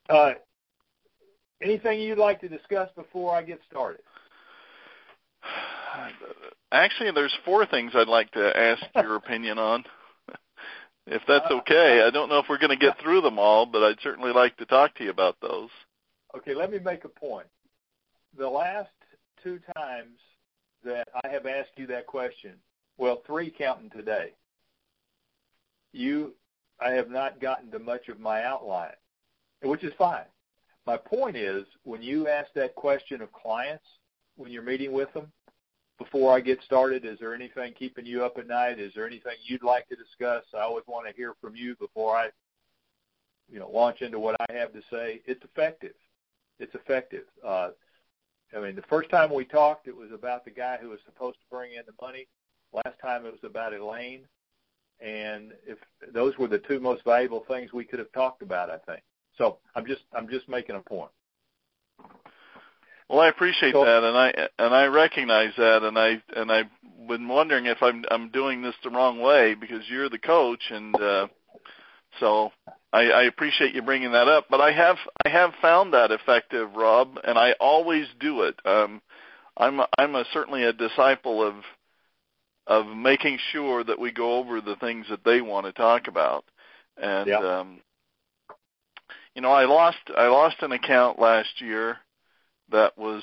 Anything you'd like to discuss before I get started? Actually, there's 4 things I'd like to ask your opinion on, if that's okay. I don't know if we're going to get through them all, but I'd certainly like to talk to you about those. Okay, let me make a point. The last 2 times that I have asked you that question, well, 3 counting today, I have not gotten to much of my outline, which is fine. My point is, when you ask that question of clients, when you're meeting with them, before I get started, is there anything keeping you up at night? Is there anything you'd like to discuss? I always want to hear from you before I, launch into what I have to say. It's effective. It's effective. The first time we talked, it was about the guy who was supposed to bring in the money. Last time it was about Elaine. And if those were the 2 most valuable things we could have talked about, I think. So I'm just making a point. Well, I appreciate that, and I recognize that, and I've been wondering if I'm doing this the wrong way, because you're the coach, and so I appreciate you bringing that up. But I have found that effective, Rob, and I always do it. I'm certainly a disciple of making sure that we go over the things that they want to talk about, and I lost an account last year. That was,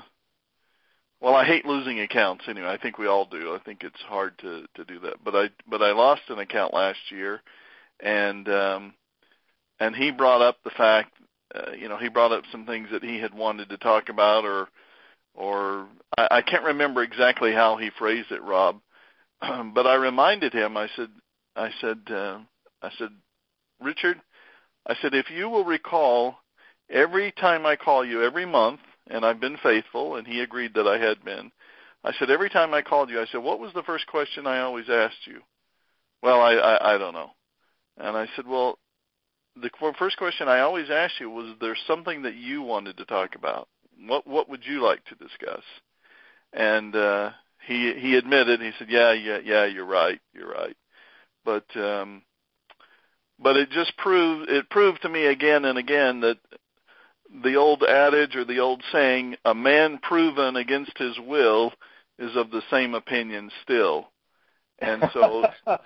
I hate losing accounts anyway. I think we all do. I think it's hard to do that. But I lost an account last year, and he brought up the fact, he brought up some things that he had wanted to talk about, or I can't remember exactly how he phrased it, Rob. But I reminded him. I said, Richard, I said, if you will recall, every time I call you every month, and I've been faithful, and he agreed that I had been, I said, every time I called you, I said, what was the first question I always asked you? Well, I don't know. And I said, well, the first question I always asked you was, there something that you wanted to talk about? What would you like to discuss? And he admitted, he said, yeah, you're right. But it just proved to me again and again that the old adage or the old saying, a man proven against his will is of the same opinion still. And so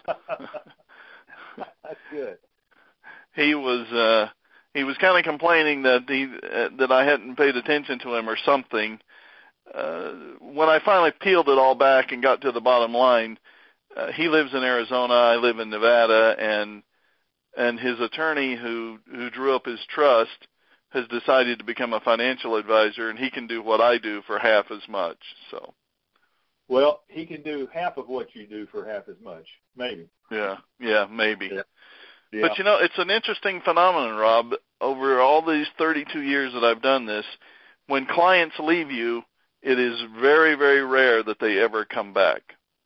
that's good. He was kind of complaining that I hadn't paid attention to him or something. When I finally peeled it all back and got to the bottom line, he lives in Arizona, I live in Nevada, and his attorney who drew up his trust has decided to become a financial advisor, and he can do what I do for half as much. So, well, he can do half of what you do for half as much, maybe. Yeah, maybe. Yeah. But, it's an interesting phenomenon, Rob. Over all these 32 years that I've done this, when clients leave you, it is very, very rare that they ever come back.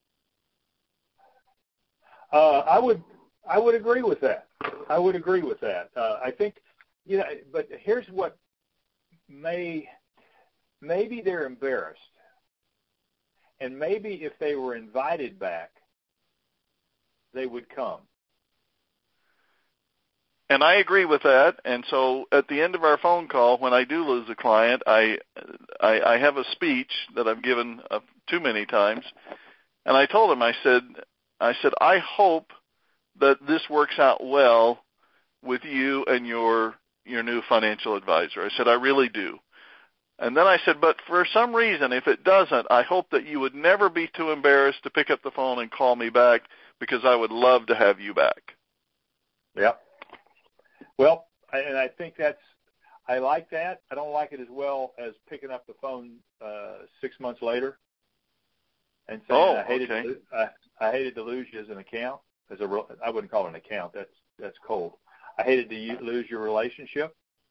I would agree with that. I think, but here's what maybe they're embarrassed. And maybe if they were invited back, they would come. And I agree with that. And so at the end of our phone call, when I do lose a client, I have a speech that I've given too many times. And I told him, I said, I hope that this works out well with you and your new financial advisor. I said, I really do. And then I said, but for some reason, if it doesn't, I hope that you would never be too embarrassed to pick up the phone and call me back, because I would love to have you back. Yeah. Well, I think I like that. I don't like it as well as picking up the phone 6 months later and saying I hated to lose you as an account. I wouldn't call it an account. That's cold. I hated to lose your relationship.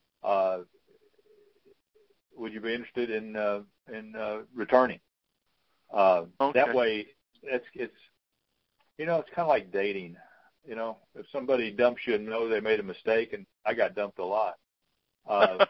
Would you be interested in returning? That way, it's kind of like dating. If somebody dumps you and know they made a mistake, and I got dumped a lot. I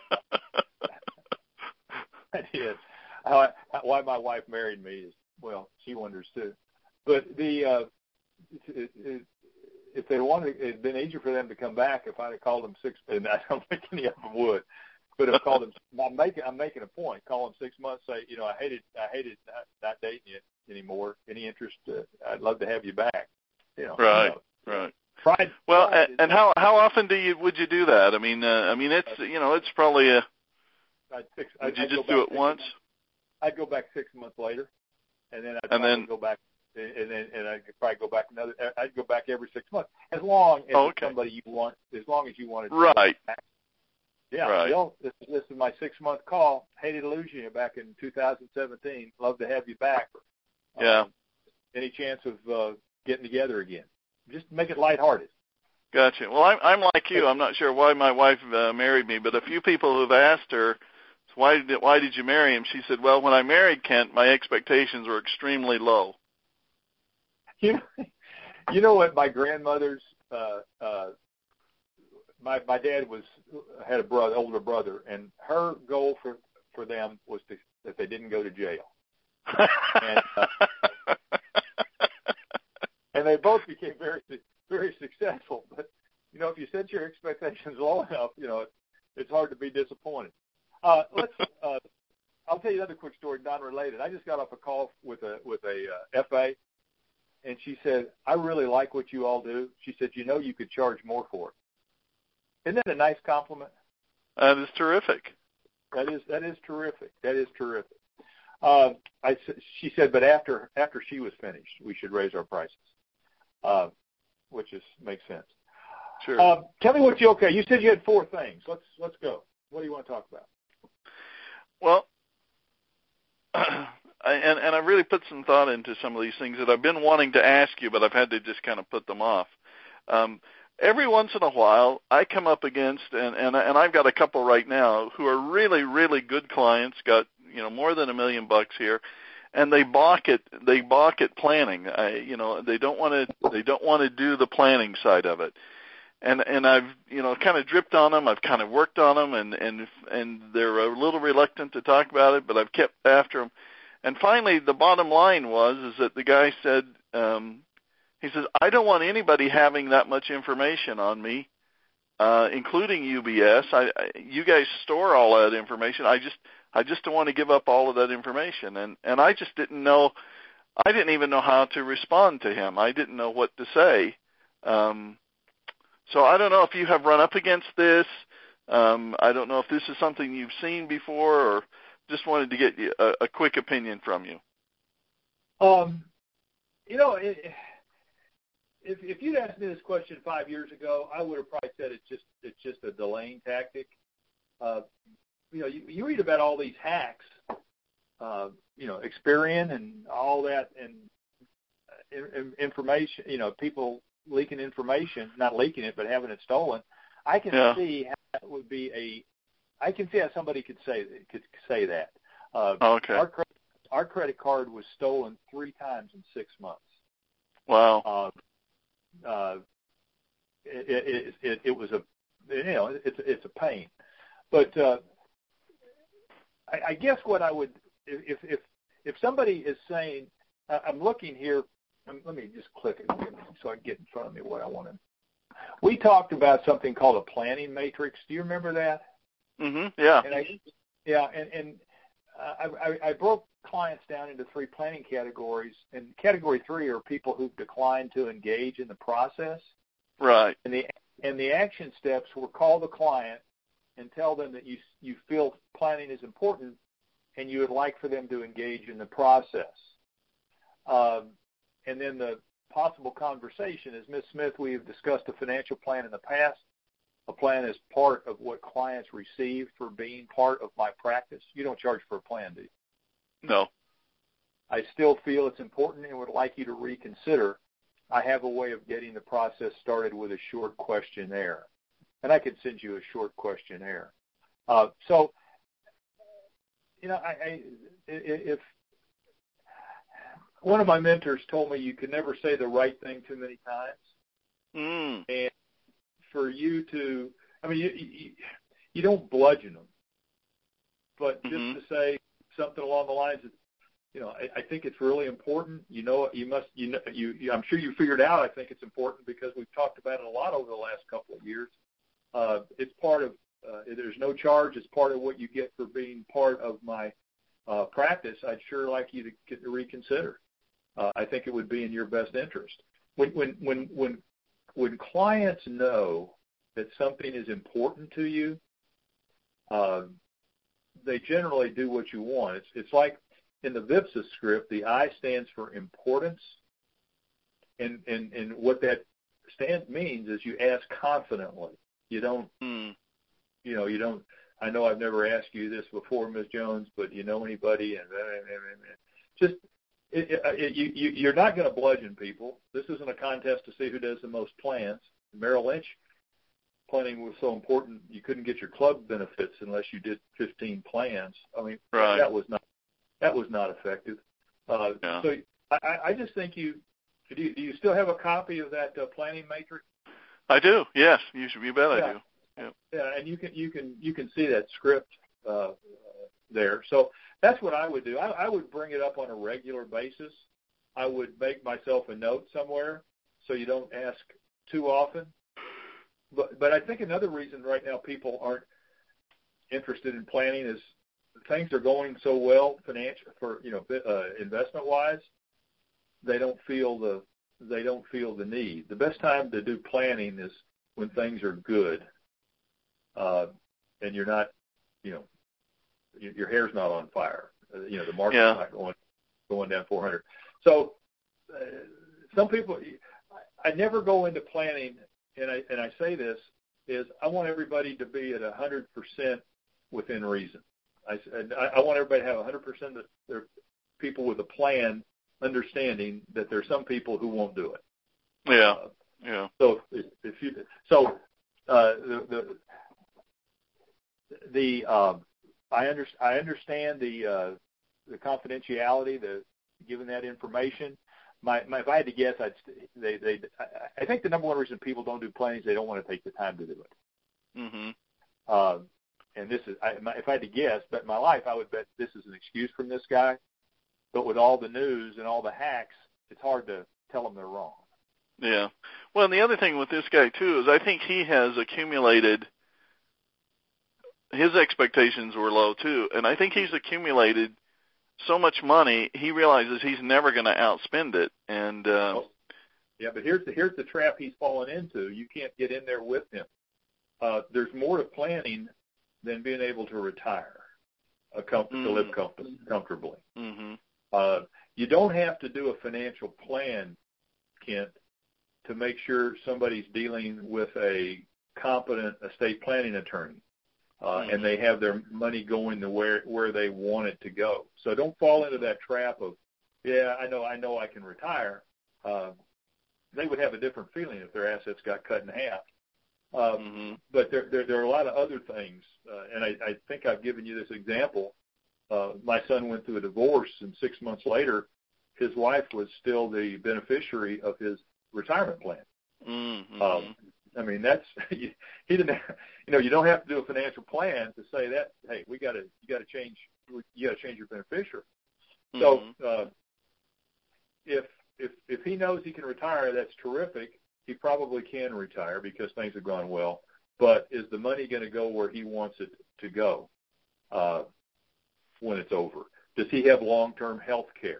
did. Why my wife married me is, well, she wonders too. But if they wanted, it'd been easier for them to come back if I'd have called them and I don't think any of them would. But if I called them, I'm making a point. Call them 6 months. Say, I hated not dating you anymore. Any interest? I'd love to have you back. Right. Pride. Well, and how often would you do that? I mean, it's it's probably a. Would you just do it once? I'd go back 6 months later, and then I'd go back, and I'd probably go back another. I'd go back every 6 months, as long as it's somebody you want, as long as you wanted to. Right. Yeah. Right. Bill, this is my 6 month call. Hated to lose you back in 2017. Love to have you back. Yeah. Any chance of getting together again? Just make it lighthearted. Gotcha. Well, I'm like you. I'm not sure why my wife married me, but a few people who've asked her, why did you marry him? She said, well, when I married Kent, my expectations were extremely low. You know what? My grandmother's, my dad had a older brother, and her goal for them was that they didn't go to jail. And they both became very, very successful. But if you set your expectations low enough, it's hard to be disappointed. I'll tell you another quick story, non-related. I just got off a call with a FA, and she said, I really like what you all do. She said, you could charge more for it. Isn't that a nice compliment? That is terrific. That is terrific. That is terrific. She said, but after she was finished, we should raise our prices, which makes sense. Sure. Tell me you said you had 4 things. Let's go. What do you want to talk about? Well, and I really put some thought into some of these things that I've been wanting to ask you, but I've had to just kind of put them off. Every once in a while, I come up against, and I've got a couple right now who are really, really good clients, got more than $1 million here, and they balk at planning. They don't want to do the planning side of it. And I've kind of dripped on them. I've kind of worked on them, and they're a little reluctant to talk about it, but I've kept after them. And finally, the bottom line is that the guy said, he says, I don't want anybody having that much information on me, including UBS. You guys store all that information. I just don't want to give up all of that information. And I just didn't know. I didn't even know how to respond to him. I didn't know what to say. So I don't know if you have run up against this. I don't know if this is something you've seen before, or just wanted to get a quick opinion from you. If you'd asked me this question 5 years ago, I would have probably said it's just a delaying tactic. You read about all these hacks, Experian and all that, and information. People leaking information, not leaking it, but having it stolen. I can see how that would be I can see how somebody could say that. Okay. Our credit card was stolen 3 times in 6 months. Wow. It was it's a pain, but I guess what I would, if somebody is saying, I'm looking here, let me just click it so I can get in front of me what I want to. We talked about something called a planning matrix. Do you remember that? Mm-hmm. Yeah. And I broke clients down into 3 planning categories, and category 3 are people who've declined to engage in the process. Right. And the action steps were call the client and tell them that you feel planning is important and you would like for them to engage in the process. And then the possible conversation is, Ms. Smith, we have discussed a financial plan in the past. A plan is part of what clients receive for being part of my practice. You don't charge for a plan, do you? No. I still feel it's important and would like you to reconsider. I have a way of getting the process started with a short questionnaire. And I could send you a short questionnaire. If one of my mentors told me you can never say the right thing too many times. And for you to, you don't bludgeon them, but just to say something along the lines of, I think it's really important. I'm sure you figured out. I think it's important because we've talked about it a lot over the last couple of years. It's part of. There's no charge. It's part of what you get for being part of my practice. I'd sure like you to reconsider. I think it would be in your best interest. When clients know that something is important to you, they generally do what you want. It's like in the VIPSA script, the I stands for importance, and what that means is you ask confidently. You don't, you don't. I know I've never asked you this before, Ms. Jones, but you know anybody, and just you're not going to bludgeon people. This isn't a contest to see who does the most plans. Merrill Lynch planning was so important you couldn't get your club benefits unless you did 15 plans. I mean, right. that was not effective. Yeah. So I just think do you still have a copy of that planning matrix? I do. Yes, you bet. I do. Yeah. Yeah, and you can see that script there. So that's what I would do. I would bring it up on a regular basis. I would make myself a note somewhere so you don't ask too often. But I think another reason right now people aren't interested in planning is things are going so well investment wise. They don't feel the need. The best time to do planning is when things are good, and you're not, your hair's not on fire. The market's not going down 400. So some people, I never go into planning, and I say this is I want everybody to be at 100% within reason. I want everybody to have 100% of their people with a plan, understanding that there's some people who won't do it. Yeah. Yeah. So I understand the confidentiality, given that information. If I had to guess, I think the number one reason people don't do planning is they don't want to take the time to do it. Mm-hmm. And this is, if I had to guess, bet my life, I would bet this is an excuse from this guy. But with all the news and all the hacks, it's hard to tell them they're wrong. Yeah. Well, and the other thing with this guy, too, is I think he has accumulated – his expectations were low, too. And I think he's accumulated so much money, he realizes he's never going to outspend it. And yeah, but here's the trap he's fallen into. You can't get in there with him. There's more to planning than being able to retire, to live comfortably. Mm-hmm. You don't have to do a financial plan, Kent, to make sure somebody's dealing with a competent estate planning attorney, and they have their money going to where they want it to go. So don't fall into that trap of, I know I can retire. They would have a different feeling if their assets got cut in half. But there are a lot of other things, and I think I've given you this example. My son went through a divorce, and 6 months later, his wife was still the beneficiary of his retirement plan. Mm-hmm. I mean, that's he didn't. You don't have to do a financial plan to say that. Hey, you got to change your beneficiary. Mm-hmm. So if he knows he can retire, that's terrific. He probably can retire because things have gone well. But is the money going to go where he wants it to go when it's over? Does he have long-term health care?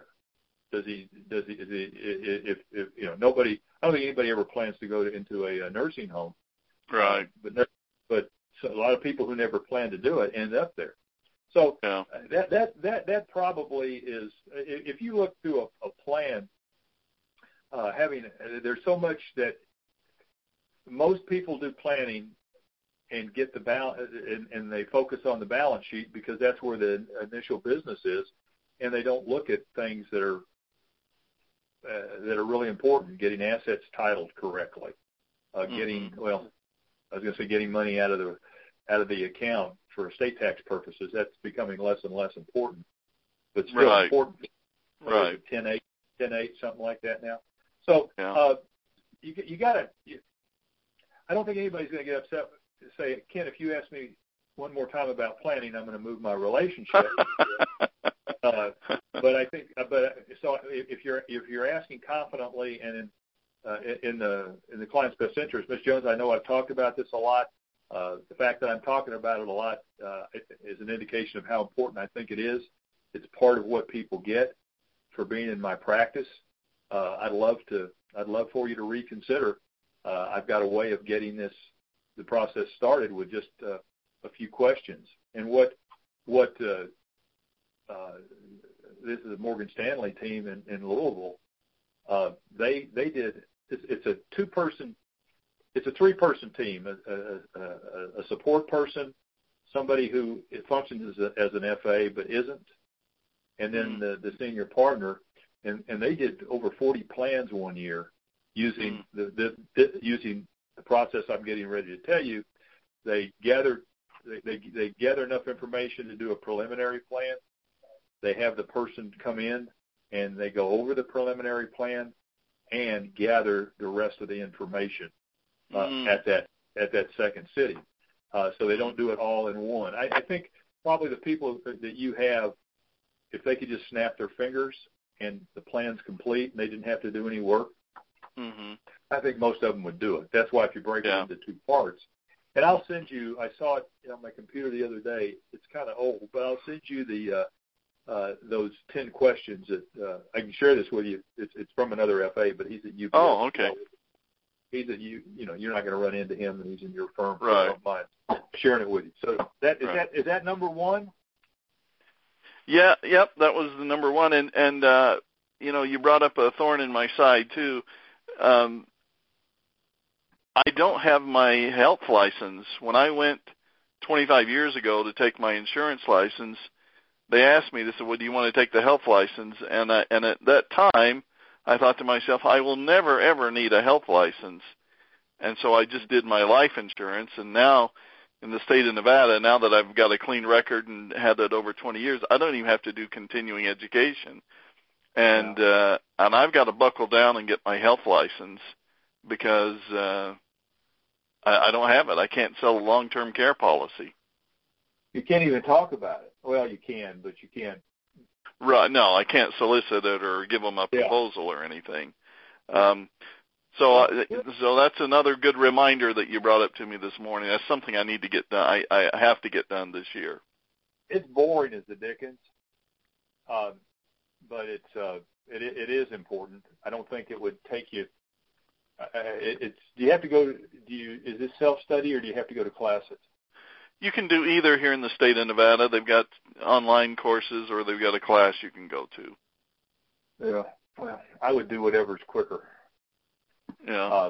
If nobody, I don't think anybody ever plans to go into a nursing home. Right. But so a lot of people who never plan to do it end up there. So that probably is, if you look through a plan, there's so much that most people do planning and get the balance, and they focus on the balance sheet because that's where the initial business is, and they don't look at things that are really important, getting assets titled correctly, getting money out of the account for estate tax purposes. That's becoming less and less important, but still important. Right. 10-8, something like that now. So you got to. I don't think anybody's going to get upset and say, Ken, if you ask me one more time about planning, I'm going to move my relationship. But I think, so if you're asking confidently and in the client's best interest, Ms. Jones, I know I've talked about this a lot. The fact that I'm talking about it a lot is an indication of how important I think it is. It's part of what people get for being in my practice. I'd love for you to reconsider. I've got a way of getting the process started with just a few questions. And what this is a Morgan Stanley team in Louisville. They did. It's a it's a 3-person team. A support person, somebody who functions as an FA but isn't, and then the senior partner. And they did over 40 plans one year using using the process I'm getting ready to tell you. They gather enough information to do a preliminary plan. They have the person come in and they go over the preliminary plan and gather the rest of the information at that second sitting. So they don't do it all in one. I think probably the people that you have, if they could just snap their fingers and the plan's complete and they didn't have to do any work, I think most of them would do it. That's why if you break it into 2 parts, and I'll send you, I saw it on my computer the other day. It's kind of old, but I'll send you those 10 questions that I can share this with you. It's from another FA, but he's at UPS. Oh, okay. He's at you're not going to run into him, and he's in your firm. So right. I don't mind sharing it with you. So is that number one? Yeah, yep, that was the number one, and you brought up a thorn in my side too. I don't have my health license. When I went 25 years ago to take my insurance license, they asked me, they said, well, do you want to take the health license? And at that time, I thought to myself, I will never, ever need a health license. And so I just did my life insurance. And now in the state of Nevada, now that I've got a clean record and had it over 20 years, I don't even have to do continuing education. And I've got to buckle down and get my health license because I don't have it. I can't sell a long-term care policy. You can't even talk about it. Well, you can, but you can't. Right. No, I can't solicit it or give them a proposal or anything. So that's another good reminder that you brought up to me this morning. That's something I need to get done. I have to get done this year. It's boring as the dickens, but it is important. I don't think it would take you. Do you have to go? Is this self-study or do you have to go to classes? You can do either here in the state of Nevada. They've got online courses or they've got a class you can go to. Yeah, well, I would do whatever's quicker. Yeah.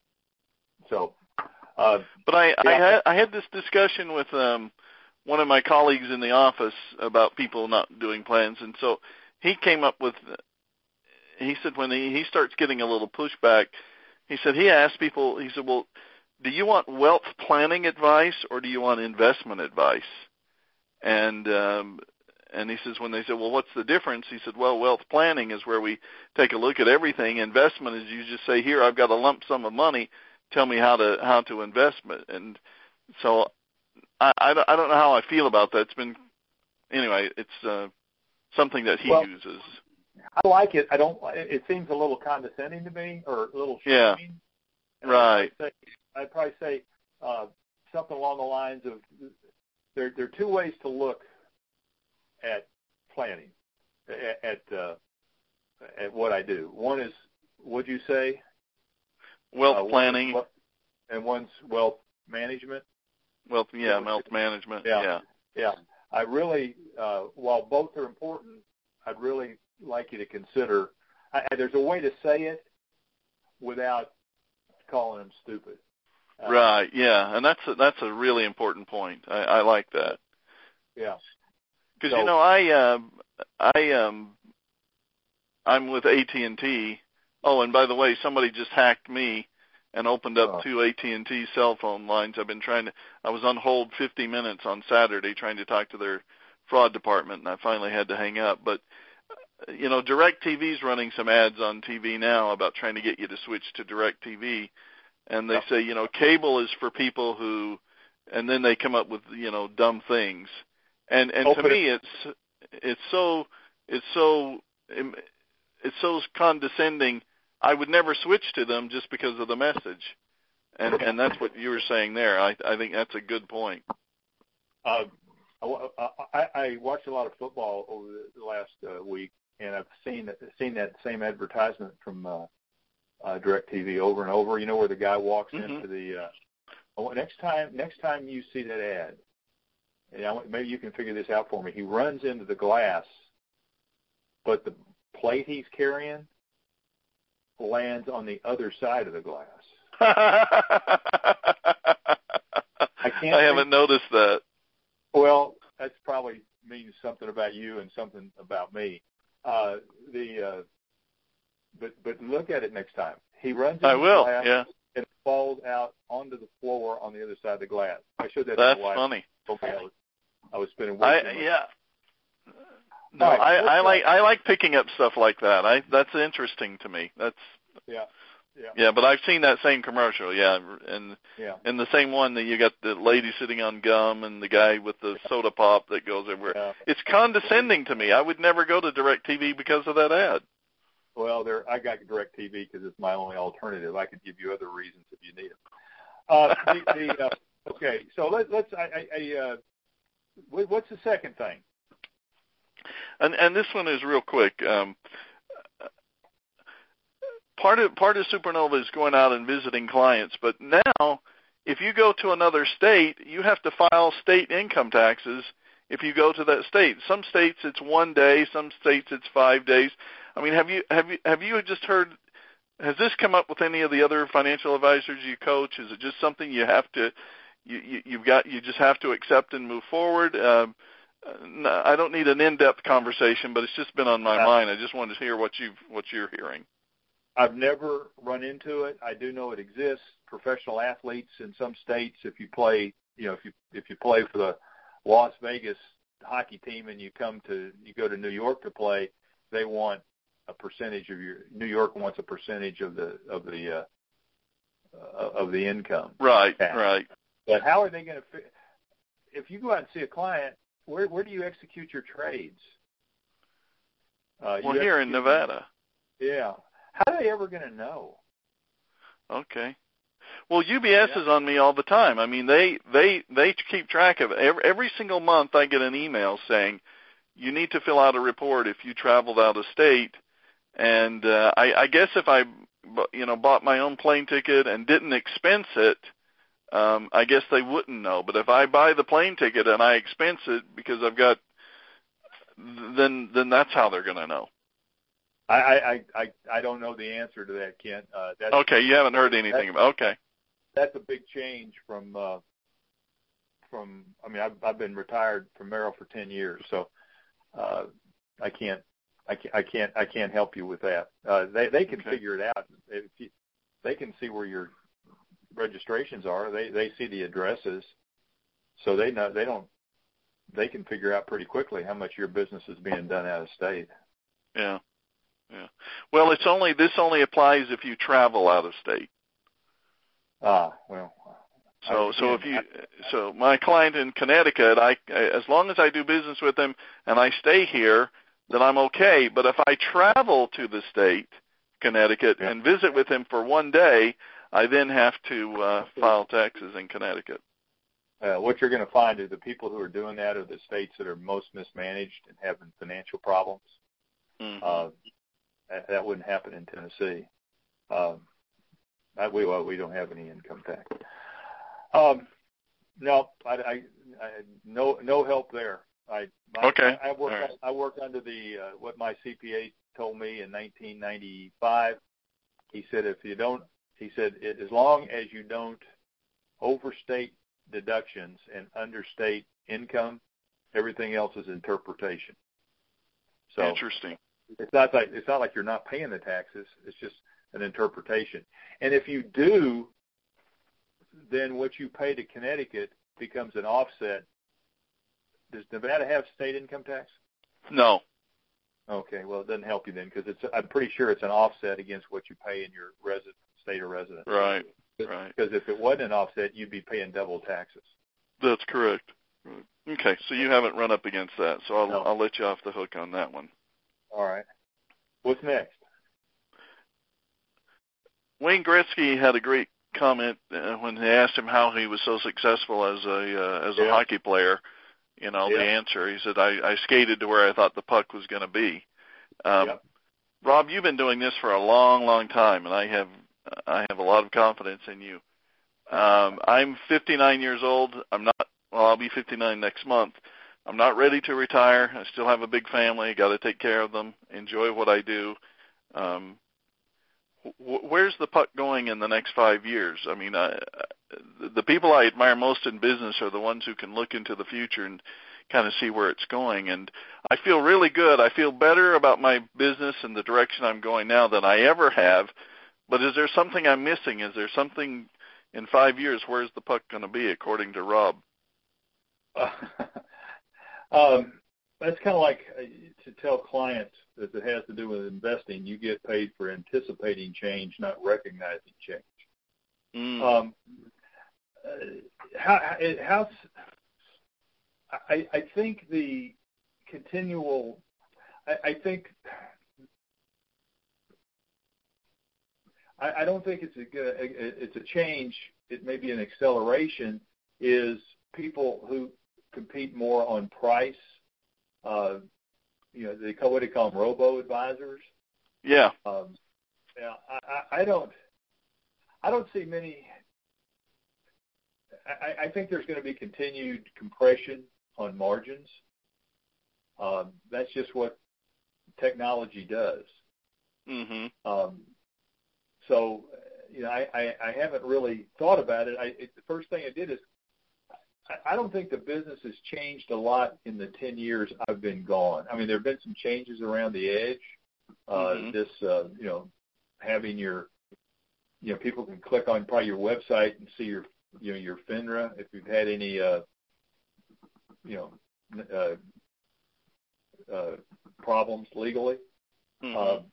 But I had this discussion with one of my colleagues in the office about people not doing plans, and so he came up with. He said when he starts getting a little pushback, he said he asked people. He said, well, do you want wealth planning advice or do you want investment advice? And he says when they said, well, what's the difference? He said, well, wealth planning is where we take a look at everything. Investment is you just say, here, I've got a lump sum of money. Tell me how to invest it. And so I don't know how I feel about that. It's something that he uses. I like it. It seems a little condescending to me or a little shaming. Yeah. Right. I'd probably say something along the lines of there are 2 ways to look at planning, at what I do. One is, what'd you say? Wealth planning. And one's wealth management. Wealth management. Yeah. I really, while both are important, I'd really like you to consider. There's a way to say it without calling them stupid. Right. Yeah, and that's a really important point. I like that. Yeah. Because I'm with AT&T. Oh, and by the way, somebody just hacked me and opened up 2 AT&T cell phone lines. I was on hold 50 minutes on Saturday trying to talk to their fraud department, and I finally had to hang up. But DirecTV's running some ads on TV now about trying to get you to switch to DirecTV. And they say, cable is for people who, and then they come up with, dumb things. And to me, it's so it's so condescending. I would never switch to them just because of the message, and that's what you were saying there. I think that's a good point. I watched a lot of football over the last week, and I've seen that same advertisement from DirecTV over and over. You know, where the guy walks into the next time you see that ad, and maybe you can figure this out for me. He runs into the glass, but the plate he's carrying lands on the other side of the glass. I haven't noticed that. Well, that probably means something about you and something about me. But look at it next time. He runs into the glass and falls out onto the floor on the other side of the glass. I showed that to my wife. Funny. I was spending way too much. Yeah. No, right, I like picking up stuff like that. That's interesting to me. That's yeah. But I've seen that same commercial. And the same one that you got the lady sitting on gum and the guy with the soda pop that goes everywhere. Yeah. It's condescending to me. I would never go to DirecTV because of that ad. Well, I got DirecTV because it's my only alternative. I could give you other reasons if you need them. Okay, so let's. What's the second thing? And this one is real quick. Part of Supernova is going out and visiting clients, but now if you go to another state, you have to file state income taxes if you go to that state. Some states it's 1 day, some states it's 5 days. I mean, have you just heard? Has this come up with any of the other financial advisors you coach? Is it just something you have to you just have to accept and move forward? No, I don't need an in-depth conversation, but it's just been on my mind. I just wanted to hear what you're hearing. I've never run into it. I do know it exists. Professional athletes in some states, if you play for the Las Vegas hockey team and you go to New York to play, they want a percentage of New York wants a percentage of the income. Right, tax. Right. But how are they going to? If you go out and see a client, where do you execute your trades? Here in Nevada. Yeah. How are they ever going to know? Okay. Well, UBS is on me all the time. I mean, they keep track of it. Every single month I get an email saying, you need to fill out a report if you traveled out of state. And I guess if I bought my own plane ticket and didn't expense it, I guess they wouldn't know. But if I buy the plane ticket and I expense it because I've got, then that's how they're going to know. I don't know the answer to that, Kent. Okay, you haven't heard anything about. Okay. That's a big change from. I mean, I've been retired from Merrill for 10 years, so I can't help you with that. They can figure it out. They can see where your registrations are. They see the addresses, so they can figure out pretty quickly how much your business is being done out of state. Yeah. Well, this only applies if you travel out of state. Well. So my client in Connecticut, as long as I do business with him and I stay here, then I'm okay. But if I travel to the state, Connecticut, and visit with him for 1 day, I then have to file taxes in Connecticut. What you're going to find is the people who are doing that are the states that are most mismanaged and having financial problems. Mm-hmm. That wouldn't happen in Tennessee. We don't have any income tax. No, no help there. Okay. I work under the what my CPA told me in 1995. He said as long as you don't overstate deductions and understate income, everything else is interpretation. So interesting. It's not like you're not paying the taxes. It's just an interpretation. And if you do, then what you pay to Connecticut becomes an offset. Does Nevada have state income tax? No. Okay, well, it doesn't help you then because I'm pretty sure it's an offset against what you pay in your state of residence. Right. Because if it wasn't an offset, you'd be paying double taxes. That's correct. Right. Okay, so you haven't run up against that, so I'll let you off the hook on that one. All right. What's next? Wayne Gretzky had a great comment when they asked him how he was so successful as a hockey player. The answer, he said, I skated to where I thought the puck was going to be. Rob, you've been doing this for a long, long time, and I have a lot of confidence in you. I'm 59 years old. I'll be 59 next month. I'm not ready to retire. I still have a big family. Got to take care of them, enjoy what I do. Where's the puck going in the next 5 years? I mean, the people I admire most in business are the ones who can look into the future and kind of see where it's going. And I feel really good. I feel better about my business and the direction I'm going now than I ever have. But is there something I'm missing? Is there something in 5 years? Where's the puck going to be, according to Rob? That's kind of like to tell clients that it has to do with investing. You get paid for anticipating change, not recognizing change. I think the continual. I don't think it's a change. It may be an acceleration. Is people who compete more on price. They call them robo-advisors. Yeah. I don't see many. I think there's going to be continued compression on margins. That's just what technology does. Mm-hmm. I haven't really thought about it. The first thing I did is I don't think the business has changed a lot in the 10 years I've been gone. I mean, there have been some changes around the edge. Having your, people can click on probably your website and see your FINRA if you've had any, problems legally. Mm-hmm.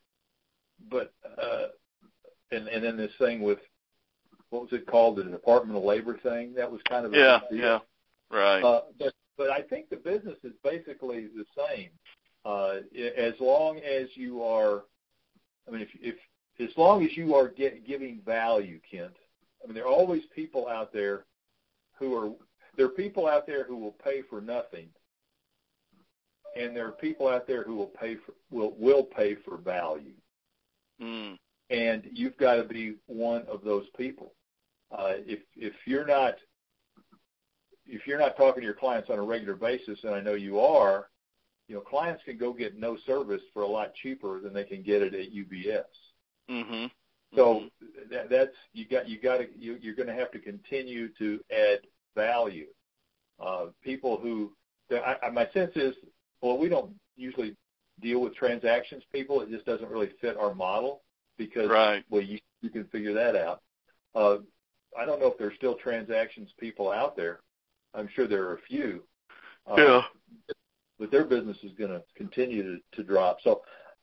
And then this thing with, what was it called, the Department of Labor thing? That was kind of a big deal. Yeah, right. But I think the business is basically the same. As long as you are, as long as you are giving value, Kent. I mean, there are always people out there who will pay for nothing, and there are people out there who will pay for value. Mm. And you've got to be one of those people. If you're not talking to your clients on a regular basis, and I know you are, clients can go get no service for a lot cheaper than they can get it at UBS. Mm-hmm. So that's you're going to have to continue to add value. People who, my sense is, well, we don't usually deal with transactions people. It just doesn't really fit our model because, right. Well, you can figure that out. I don't know if there's still transactions people out there. I'm sure there are a few. Yeah. But their business is going to continue to drop. So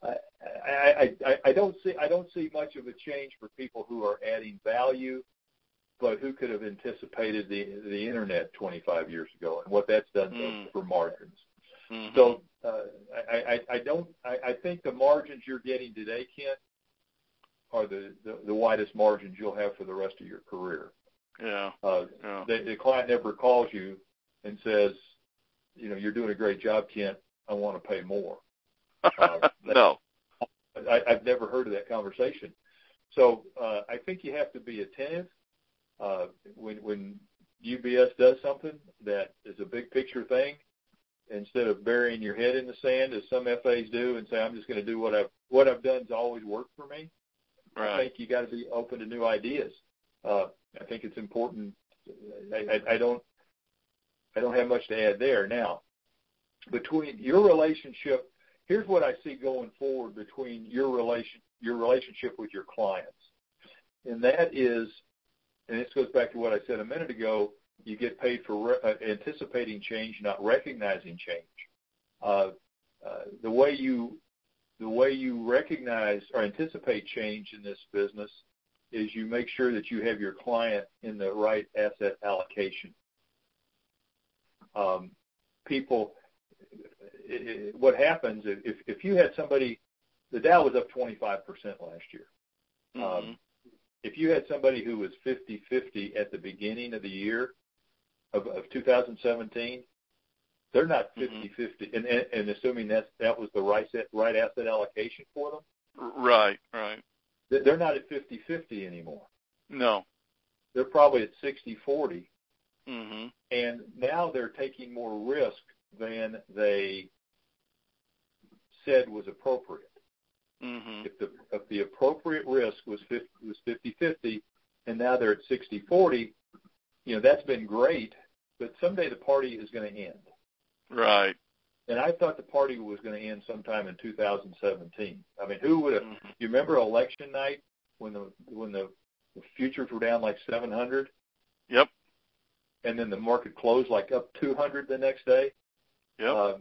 I don't see much of a change for people who are adding value, but who could have anticipated the internet 25 years ago and what that's done for margins. Mm-hmm. So I think the margins you're getting today, Kent, are the widest margins you'll have for the rest of your career. Yeah. The client never calls you and says, you're doing a great job, Kent. I want to pay more. No. I've never heard of that conversation. So I think you have to be attentive when UBS does something that is a big picture thing. Instead of burying your head in the sand, as some FAs do, and say, I'm just going to do what I've done's always worked for me. Right. I think you got to be open to new ideas. I think it's important. I don't have much to add there. Now, between your relationship, here's what I see going forward between your relationship with your clients, and that is, and this goes back to what I said a minute ago. You get paid for anticipating change, not recognizing change. The way you recognize or anticipate change in this business is you make sure that you have your client in the right asset allocation. People, what happens if you had somebody, the Dow was up 25% last year. Mm-hmm. If you had somebody who was 50-50 at the beginning of the year of 2017, they're not 50-50, and assuming that was the right asset allocation for them. Right. They're not at 50-50 anymore. No. They're probably at 60-40. Mm-hmm. And now they're taking more risk than they said was appropriate. Mm-hmm. If the appropriate risk was 50-50, and now they're at 60-40, that's been great, but someday the party is going to end. Right. And I thought the party was going to end sometime in 2017. I mean, who would have? Mm-hmm. You remember election night when the futures were down like 700? Yep. And then the market closed like up 200 the next day. Yep.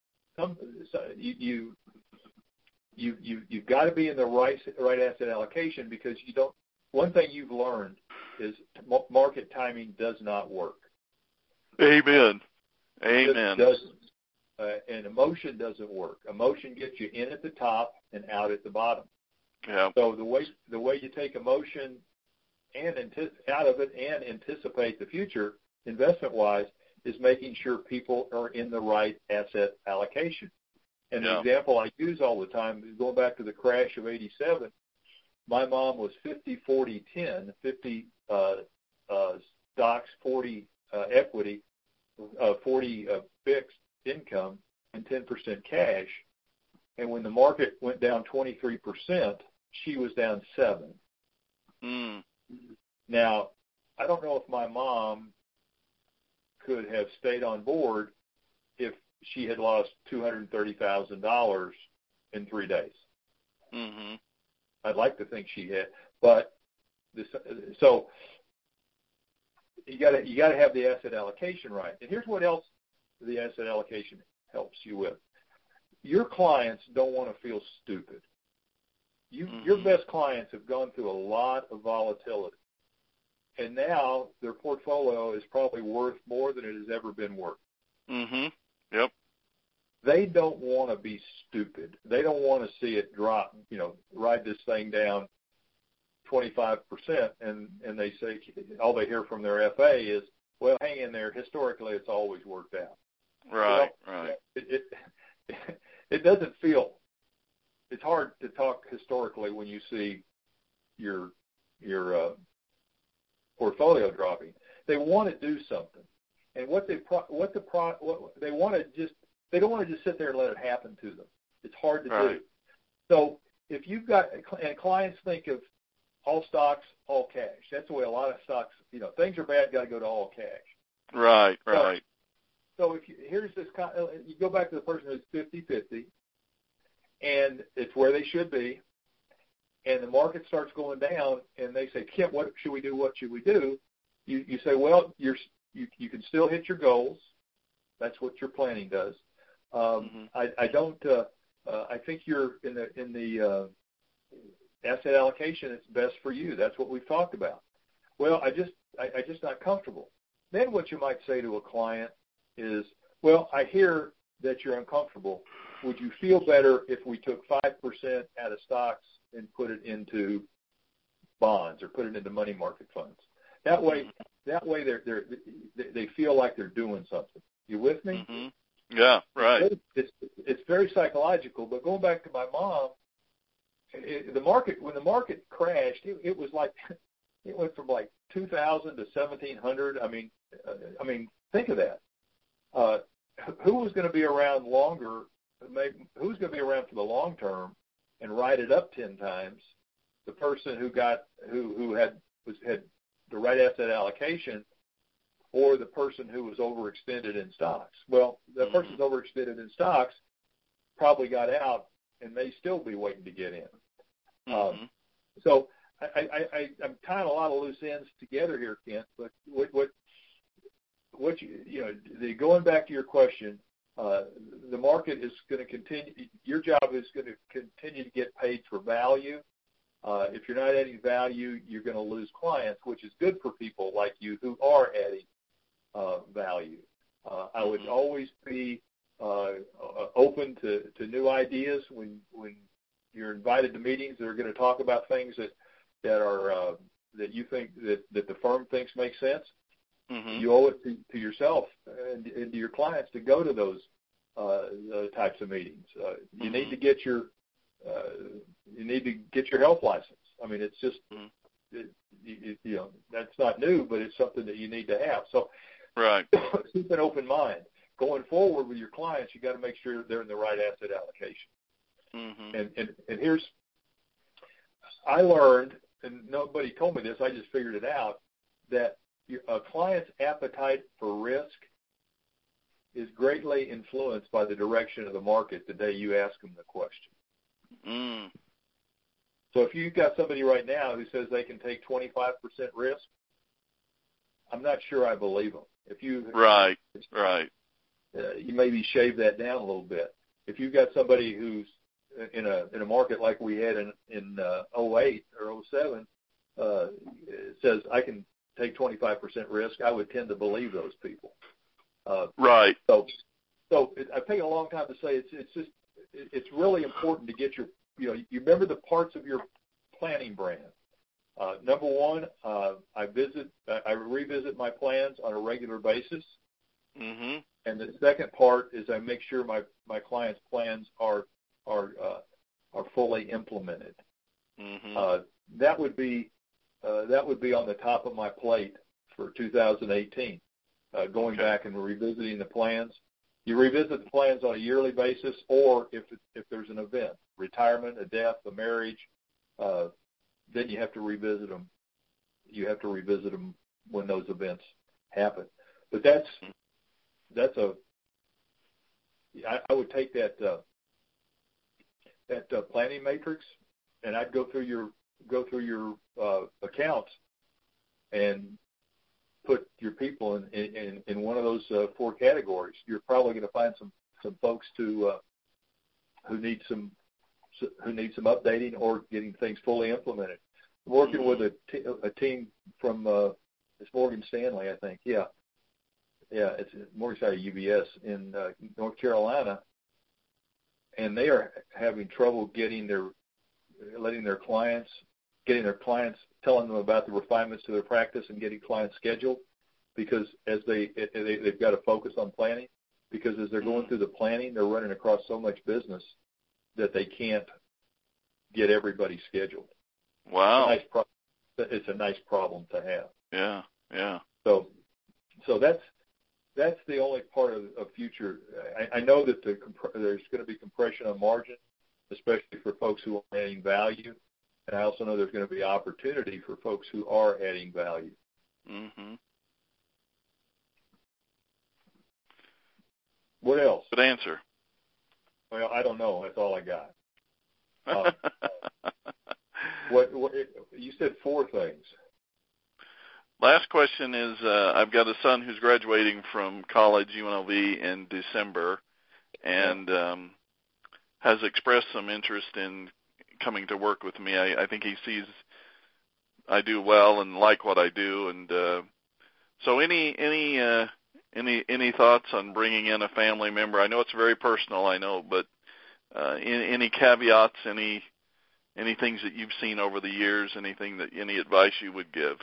You've got to be in the right asset allocation, because you don't. One thing you've learned is market timing does not work. Amen. It doesn't. And emotion doesn't work. Emotion gets you in at the top and out at the bottom. Yeah. So the way you take emotion and out of it and anticipate the future investment-wise is making sure people are in the right asset allocation. And the example I use all the time is going back to the crash of '87. My mom was 50-40-10, 50 stocks, 40 equity, 40 fixed income, and 10% cash. And when the market went down 23%, she was down 7. Mm. Now, I don't know if my mom could have stayed on board if she had lost $230,000 in 3 days. Mm-hmm. I'd like to think she had, but so you got to have the asset allocation right. And here's what else the asset allocation helps you with. Your clients don't want to feel stupid. Your best clients have gone through a lot of volatility, and now their portfolio is probably worth more than it has ever been worth. Mm-hmm. Yep. They don't want to be stupid. They don't want to see it drop, ride this thing down 25%, and they say, all they hear from their FA is, well, hang in there. Historically, it's always worked out. Right, well, right. It doesn't feel. It's hard to talk historically when you see your portfolio dropping. They want to do something, and they want to just. They don't want to just sit there and let it happen to them. It's hard to do. So if you've got, and clients think of all stocks, all cash. That's the way a lot of stocks, things are bad, got to go to all cash. Right. So if here's this, you go back to the person who's 50-50, and it's where they should be, and the market starts going down, and they say, Kent, what should we do? What should we do? You say, well, you can still hit your goals. That's what your planning does. I think you're in the asset allocation. It's best for you. That's what we've talked about. Well, I just not comfortable. Then what you might say to a client is, well, I hear that you're uncomfortable. Would you feel better if we took 5% out of stocks and put it into bonds or put it into money market funds? That way they feel like they're doing something. You with me? Mm-hmm. Yeah, right. It's very psychological. But going back to my mom, when the market crashed, it was like it went from like 2,000 to 1,700. I mean, think of that. Who was going to be around longer? Who's going to be around for the long term and ride it up 10 times? The person who had the right asset allocation, or the person who was overextended in stocks. Well, the person who's overextended in stocks probably got out and may still be waiting to get in. So I'm tying a lot of loose ends together here, Kent. But going back to your question, the market is going to continue. Your job is going to continue to get paid for value. If you're not adding value, you're going to lose clients, which is good for people like you who are adding value. I would always be open to new ideas when you're invited to meetings that are going to talk about things that are that you think that the firm thinks make sense. Mm-hmm. You owe it to yourself and to your clients to go to those types of meetings. You Mm-hmm. need to get your health license. I mean, it's just that's not new, but it's something that you need to have. So, right. Keep an open mind going forward with your clients. You got to make sure they're in the right asset allocation. Mm-hmm. And here's, I learned, and nobody told me this, I just figured it out, that a client's appetite for risk is greatly influenced by the direction of the market the day you ask them the question. Mm. So if you've got somebody right now who says they can take 25% risk, I'm not sure I believe them. If you right, you maybe shave that down a little bit. If you've got somebody who's in a market like we had in 08 or 07, says I can take 25% risk, I would tend to believe those people. Right. So I've taken a long time to say it's really important to get you remember the parts of your planning brand. Number one, I revisit my plans on a regular basis. Mm-hmm. And the second part is I make sure my clients' plans are fully implemented. Mm-hmm. That would be on the top of my plate for 2018. Going back and revisiting the plans. You revisit the plans on a yearly basis, or if there's an event, retirement, a death, a marriage, then you have to revisit them. You have to revisit them when those events happen. But I would take that planning matrix, and I'd go through your accounts and put your people in one of those four categories. You're probably going to find some folks who need some updating or getting things fully implemented. I'm working with a team from it's Morgan Stanley, I think. Yeah, it's Morgan Stanley UBS in North Carolina, and they are having trouble telling their clients, telling them about the refinements to their practice and getting clients scheduled, because as they've got to focus on planning, because as they're going through the planning, they're running across so much business that they can't get everybody scheduled. Wow. It's a nice problem to have. Yeah, yeah. So that's the only part of future. I know that there's going to be compression on margin, especially for folks who are adding value. And I also know there's going to be opportunity for folks who are adding value. Mm-hmm. What else? Good answer. Well, I don't know. That's all I got. What you said 4 things. Last question is, I've got a son who's graduating from college, UNLV, in December, and has expressed some interest in coming to work with me. I think he sees I do well and like what I do, and so any thoughts on bringing in a family member? I know it's very personal, I know, but any caveats, any things that you've seen over the years, any advice you would give?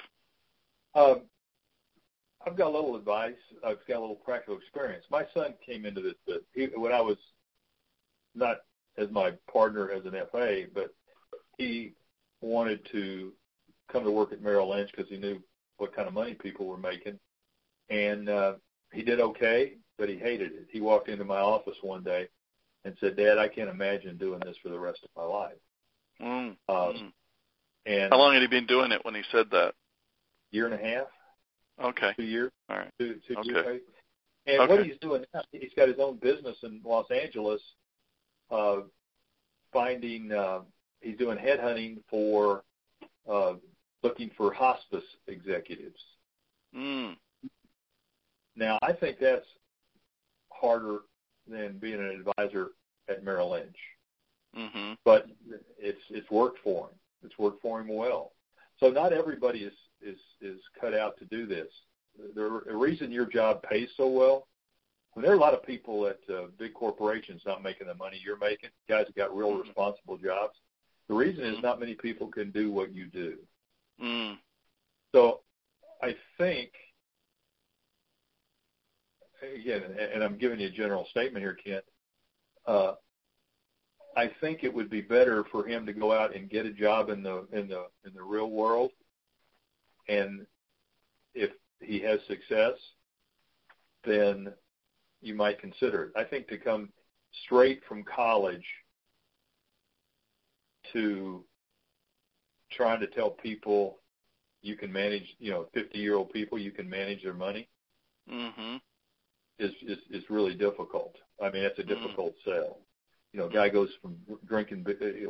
I've got a little advice. I've got a little practical experience. My son came into this when I was not as my partner as an FA, but he wanted to come to work at Merrill Lynch because he knew what kind of money people were making. And he did okay, but he hated it. He walked into my office one day and said, "Dad, I can't imagine doing this for the rest of my life." And how long had he been doing it when he said that? 1.5 years. Okay. 2 years. All right. 2 okay. years. And what he's doing now, he's got his own business in Los Angeles, he's doing headhunting for looking for hospice executives. Now, I think that's harder than being an advisor at Merrill Lynch. Mm-hmm. But it's worked for him. It's worked for him well. So not everybody is cut out to do this. The reason your job pays so well there are a lot of people at big corporations not making the money you're making, guys that got real responsible jobs. The reason is not many people can do what you do. So I think, again, and I'm giving you a general statement here, Kent, I think it would be better for him to go out and get a job in the real world, and if he has success, then you might consider it. I think to come straight from college to trying to tell people you can manage, 50-year-old people, you can manage their money, is really difficult. I mean, that's a difficult sell. A guy goes from drinking,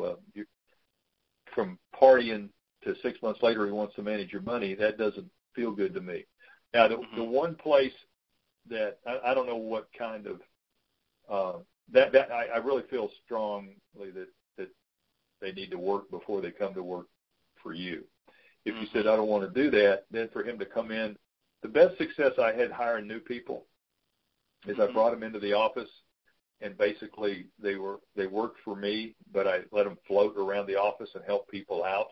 from partying to 6 months later he wants to manage your money. That doesn't feel good to me. Now, the one place that I don't know what kind of that I really feel strongly that they need to work before they come to work for you. If you said I don't want to do that, then for him to come in, the best success I had hiring new people is I brought them into the office, and basically they worked for me, but I let them float around the office and help people out.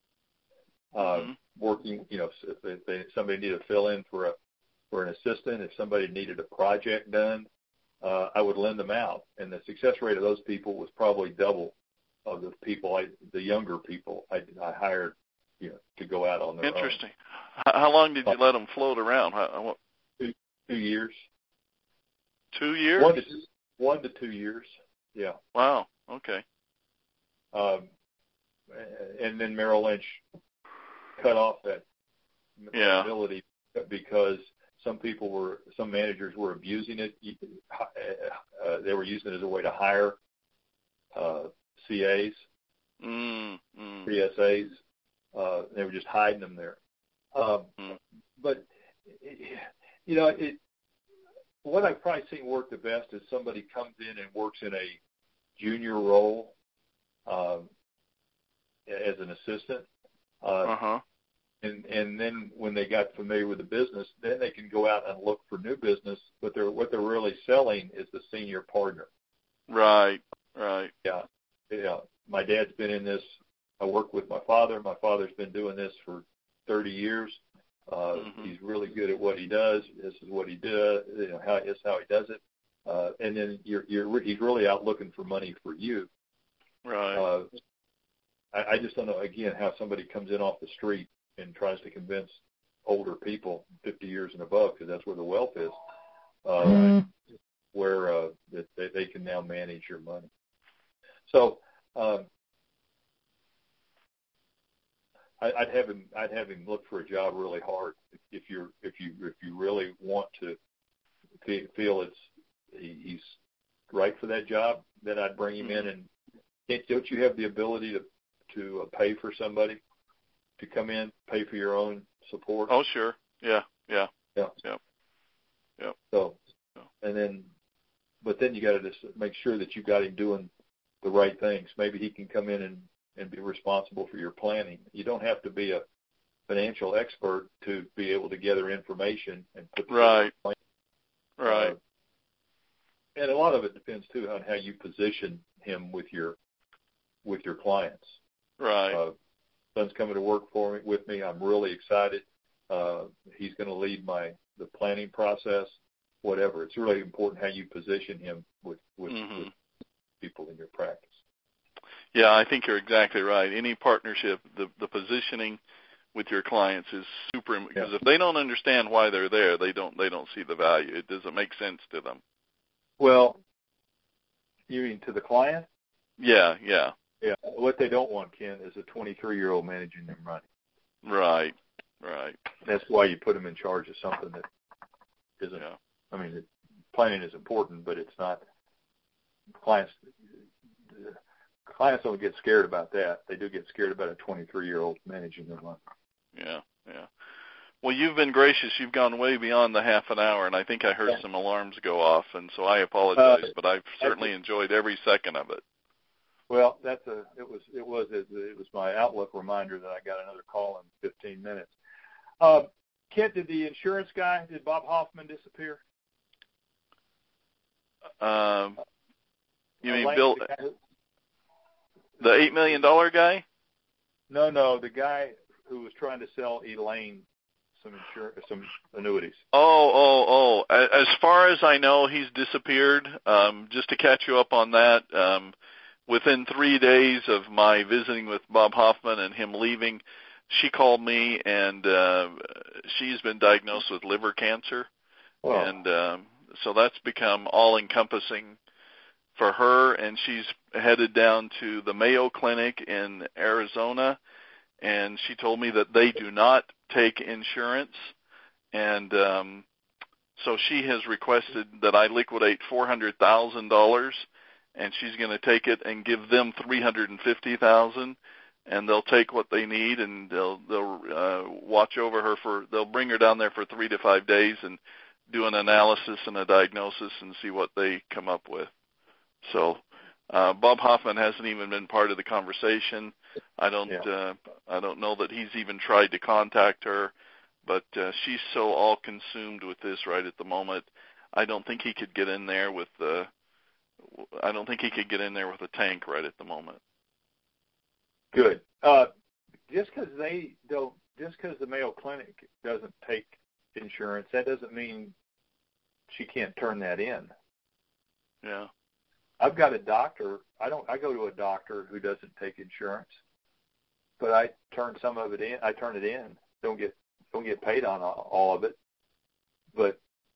Working, if somebody needed to fill in for an assistant, if somebody needed a project done, I would lend them out, and the success rate of those people was probably double of the younger people I hired, to go out on their own. Interesting. How long did you let them float around? 2 years. 2 years? 1 to 2 years. Yeah. Wow. Okay. And then Merrill Lynch cut off that ability because some managers were abusing it. They were using it as a way to hire CAs, CSAs. They were just hiding them there. But what I've probably seen work the best is somebody comes in and works in a junior role as an assistant. And then when they got familiar with the business, then they can go out and look for new business. But what they're really selling is the senior partner. Right. Yeah. My dad's been in this. I work with my father. My father's been doing this for 30 years. He's really good at what he does. This is what he does. How he does it. And then he's really out looking for money for you. Right. I just don't know, again, how somebody comes in off the street and tries to convince older people, 50 years and above, because that's where the wealth is, where that they can now manage your money. So I'd have him look for a job really hard if you really want to feel he's right for that job. Then I'd bring him in. And don't you have the ability to pay for somebody to come in, pay for your own support? Oh, sure. Yeah. So, and then, but then you got to just make sure that you got him doing the right things. Maybe he can come in and be responsible for your planning. You don't have to be a financial expert to be able to gather information and put together a plan. Right. And a lot of it depends too on how you position him with your clients. Right. Son's coming to work with me. I'm really excited. He's going to lead the planning process. Whatever. It's really important how you position him with people in your practice. Yeah, I think you're exactly right. Any partnership, the positioning with your clients is super important, because if they don't understand why they're there, they don't see the value. It doesn't make sense to them. Well, you mean to the client? Yeah. What they don't want, Ken, is a 23-year-old managing their money. Right. That's why you put them in charge of something that isn't. Yeah. I mean, planning is important, but it's not. Clients don't get scared about that. They do get scared about a 23-year-old managing their money. Yeah. Well, you've been gracious. You've gone way beyond the half an hour, and I think I heard some alarms go off, and so I apologize, but I've certainly enjoyed every second of it. Well, it was my Outlook reminder that I got another call in 15 minutes. Kent, did the insurance guy, did Bob Hoffman disappear? You mean Elaine, Bill, the $8 million guy? No, the guy who was trying to sell Elaine some annuities. Oh. As far as I know, he's disappeared. Just to catch you up on that, within 3 days of my visiting with Bob Hoffman and him leaving, she called me, and she's been diagnosed with liver cancer. Oh. And so that's become all-encompassing for her, and she's headed down to the Mayo Clinic in Arizona, and she told me that they do not take insurance, and so she has requested that I liquidate $400,000, and she's going to take it and give them $350,000, and they'll take what they need, and they'll watch over her they'll bring her down there for 3 to 5 days and do an analysis and a diagnosis and see what they come up with. So Bob Hoffman hasn't even been part of the conversation. I don't know that he's even tried to contact her, but she's so all consumed with this right at the moment. I don't think he could get in there with a tank right at the moment. Good. Just because the Mayo Clinic doesn't take insurance, that doesn't mean she can't turn that in. Yeah. I've got a doctor. I go to a doctor who doesn't take insurance, but I turn some of it in. I turn it in. Don't get paid on all of it. But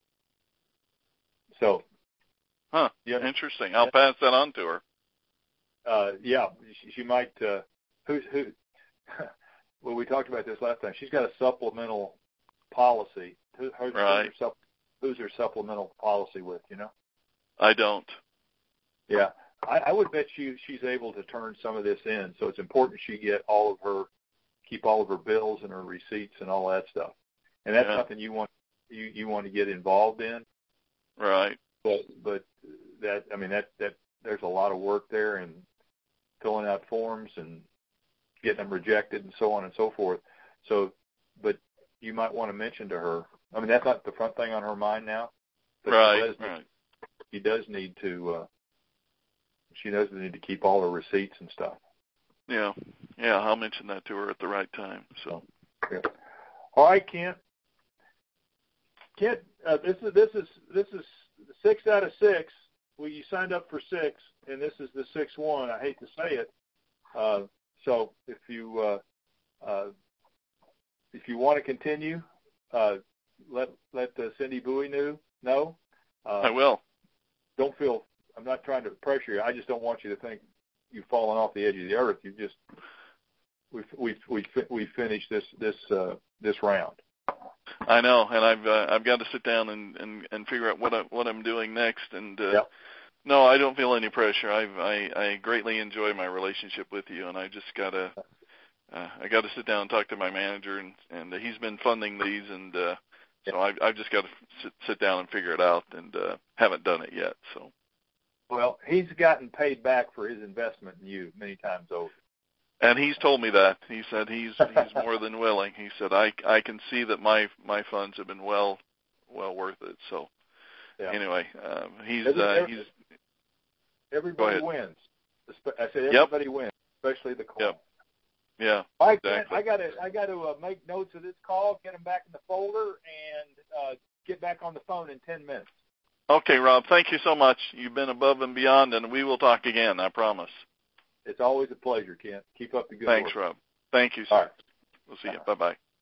so. Huh. Yeah. Interesting. I'll pass that on to her. Yeah. She might. Who? Well, we talked about this last time. She's got a supplemental policy. Right. Who's her supplemental policy with? You know. I don't. Yeah, I would bet she's able to turn some of this in. So it's important she keep all of her bills and her receipts and all that stuff. And that's something you want to get involved in. Right. But that there's a lot of work there, and filling out forms and getting them rejected and so on and so forth. So, but you might want to mention to her. I mean, that's not the front thing on her mind now. But right. She does need to. She does need to keep all her receipts and stuff. Yeah. I'll mention that to her at the right time. So. Yeah. All right, Kent. Kent, this is 6 out of 6. Well, you signed up for 6, and this is the 6th one. I hate to say it. So if you want to continue, let Cindy Bowie know. I will. Don't feel. I'm not trying to pressure you. I just don't want you to think you've fallen off the edge of the earth. We finished this round. I know, and I've got to sit down and figure out what I'm doing next. And no, I don't feel any pressure. I greatly enjoy my relationship with you, and I just gotta sit down and talk to my manager, and he's been funding these, and so I've just got to sit down and figure it out, and haven't done it yet. So. Well, he's gotten paid back for his investment in you many times over. And he's told me that. He said he's more than willing. He said I can see that my funds have been well worth it. So anyway, everybody wins. I said everybody wins, especially the call. Yep. Yeah. All right, exactly. I got to make notes of this call, get them back in the folder, and get back on the phone in 10 minutes. Okay, Rob, thank you so much. You've been above and beyond, and we will talk again, I promise. It's always a pleasure, Kent. Keep up the good work. Thanks, Rob. Thank you, sir. All right. We'll see you. Bye-bye.